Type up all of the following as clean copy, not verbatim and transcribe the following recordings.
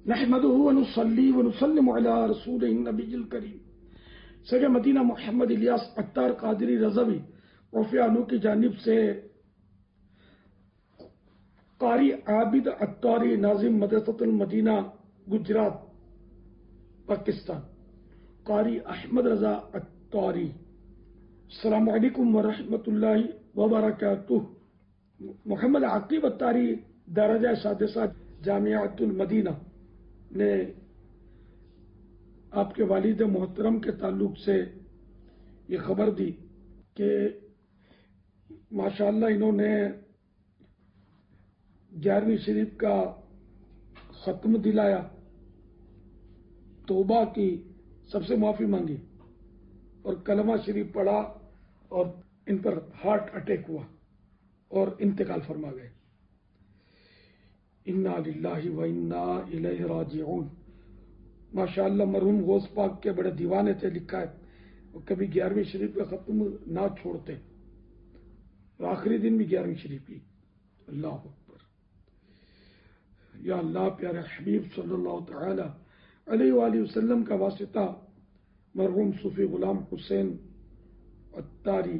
نحمدہ ونصلی ونسلم علی رسولہ النبی الکریم سید مدینہ محمد الیاس عطار قادری رضوی رفیع عنہ کی جانب سے قاری عابد عطاری ناظم مدرسۃ المدینہ گجرات پاکستان قاری احمد رضا عطاری السلام علیکم ورحمۃ اللہ وبرکاتہ۔ محمد عقیب عطاری درجہ سادسہ جامعۃ المدینہ نے آپ کے والد محترم کے تعلق سے یہ خبر دی کہ ماشاءاللہ انہوں نے 11ویں شریف کا ختم دلایا، توبہ کی، سب سے معافی مانگی اور کلمہ شریف پڑھا اور ان پر ہارٹ اٹیک ہوا اور انتقال فرما گئے۔ انا للہ و انا الیہ راجعون۔ ماشاءاللہ مرحوم غوث پاک کے بڑے دیوانے تھے، لکھا ہے وہ کبھی 11ویں شریف کا ختم نہ چھوڑتے اور آخری دن بھی 11ویں شریف کی۔ اللہ اکبر۔ یا اللہ، پیارے حبیب صلی اللہ تعالی علیہ وآلہ وسلم کا واسطہ مرحوم صوفی غلام حسین عطاری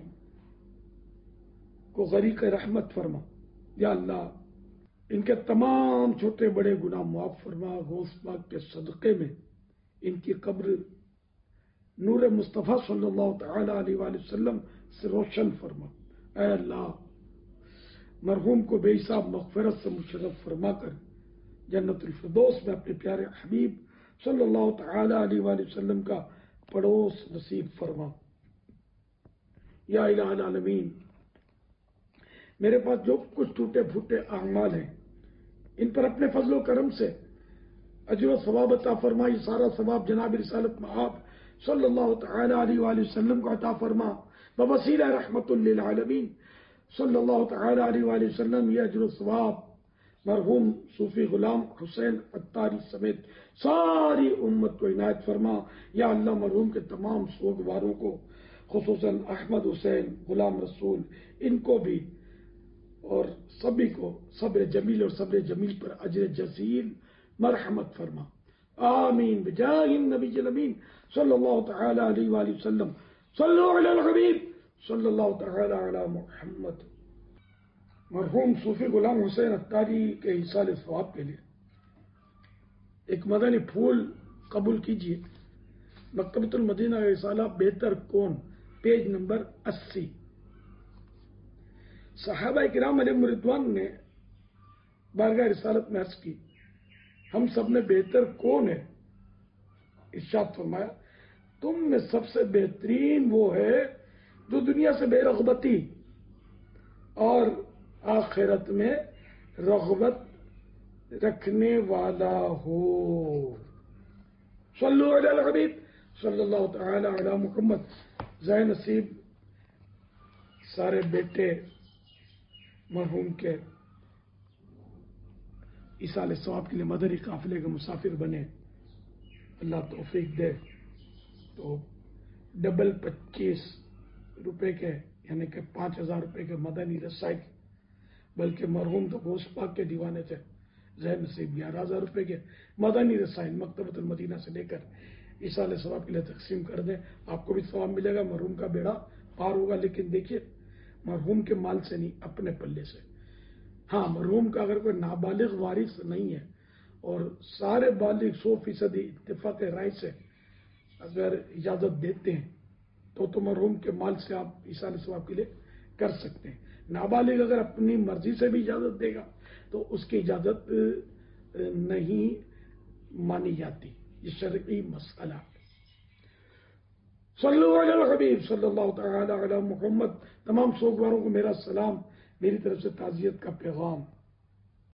کو غریق رحمت فرما۔ یا اللہ، ان کے تمام چھوٹے بڑے گناہ معاف فرما۔ غوث پاک کے صدقے میں ان کی قبر نور مصطفیٰ صلی اللہ تعالی علیہ وآلہ وسلم سے روشن فرما۔ اے اللہ، مرحوم کو بے حساب مغفرت سے مشرف فرما کر جنت الفردوس میں اپنے پیارے حبیب صلی اللہ تعالی علیہ وآلہ وسلم کا پڑوس نصیب فرما۔ یا الہ العالمین، میرے پاس جو کچھ ٹوٹے پھوٹے اعمال ہیں ان پر اپنے فضل و کرم سے اجر و ثواب عطا فرما۔ یہ سارا ثواب جناب رسالت مآب صلی اللہ تعالی علیہ وآلہ وسلم کو عطا فرما بوسیلہ رحمت للعالمین صلی اللہ تعالی علیہ وآلہ وسلم۔ یہ اجر و ثواب مرحوم صوفی غلام حسین عطاری سمیت ساری امت کو عنایت فرما۔ یا اللہ، مرحوم کے تمام سوگواروں کو، خصوصاً احمد حسین غلام رسول، ان کو بھی اور سبھی کو صبر جمیل اور صبر جمیل پر اجر جزیل مرحمت فرما۔ آمین بجاہ النبی الامین صلی اللہ تعالی علیہ وآلہ وسلم۔ صلو علی الحبیب صلی اللہ تعالی علی محمد۔ مرحوم صوفی غلام حسین عطاری کے ایصال ثواب کے لیے ایک مدنی پھول قبول کیجیے۔ مکتبۃ المدینہ کا رسالہ بہتر کون، پیج نمبر 80۔ صحابہ کرام علیہم رضوان نے بارگاہ رسالت میں عرض کی، ہم سب میں بہتر کون ہے؟ ارشاد فرمایا، تم میں سب سے بہترین وہ ہے جو دنیا سے بے رغبتی اور آخرت میں رغبت رکھنے والا ہو۔ صلو علی الحبیب صلی اللہ تعالی علی محمد۔ ذہ نصیب سارے بیٹے مرحوم کے ایصال ثواب کے لیے مدنی قافلے کے مسافر بنے، اللہ توفیق دے تو ڈبل 25 روپے کے یعنی کہ 5000 روپے کے مدنی رسائی، بلکہ مرحوم تو غوث پاک کے دیوانے تھے، ذہن نصیب 11000 روپے کے مدنی رسائل مکتبۃ المدینہ سے لے کر ایصال ثواب کے لیے تقسیم کر دیں۔ آپ کو بھی ثواب ملے گا، مرحوم کا بیڑا پار ہوگا۔ لیکن دیکھیے، مرحوم کے مال سے نہیں، اپنے پلے سے۔ ہاں، مرحوم کا اگر کوئی نابالغ وارث نہیں ہے اور سارے بالغ 100% اتفاق رائے سے اگر اجازت دیتے ہیں تو مرحوم کے مال سے آپ ایصال ثواب کے لیے کر سکتے ہیں۔ نابالغ اگر اپنی مرضی سے بھی اجازت دے گا تو اس کی اجازت نہیں مانی جاتی، یہ شرعی مسئلہ ہے۔ صلو علی الحبیب صلی اللہ تعالی علی محمد۔ تمام سوگواروں کو میرا سلام، میری طرف سے تعزیت کا پیغام۔